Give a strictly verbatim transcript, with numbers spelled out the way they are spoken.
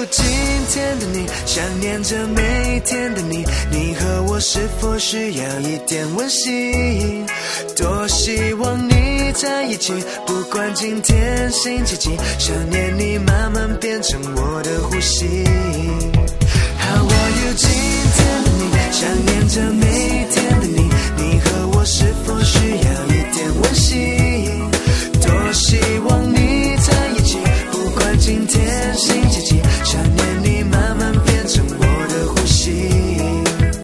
今天的你，想念着每一天的你，你和我是否需要一点温馨？多希望你在一起，不管今天星期几，想念你慢慢变成我的呼吸。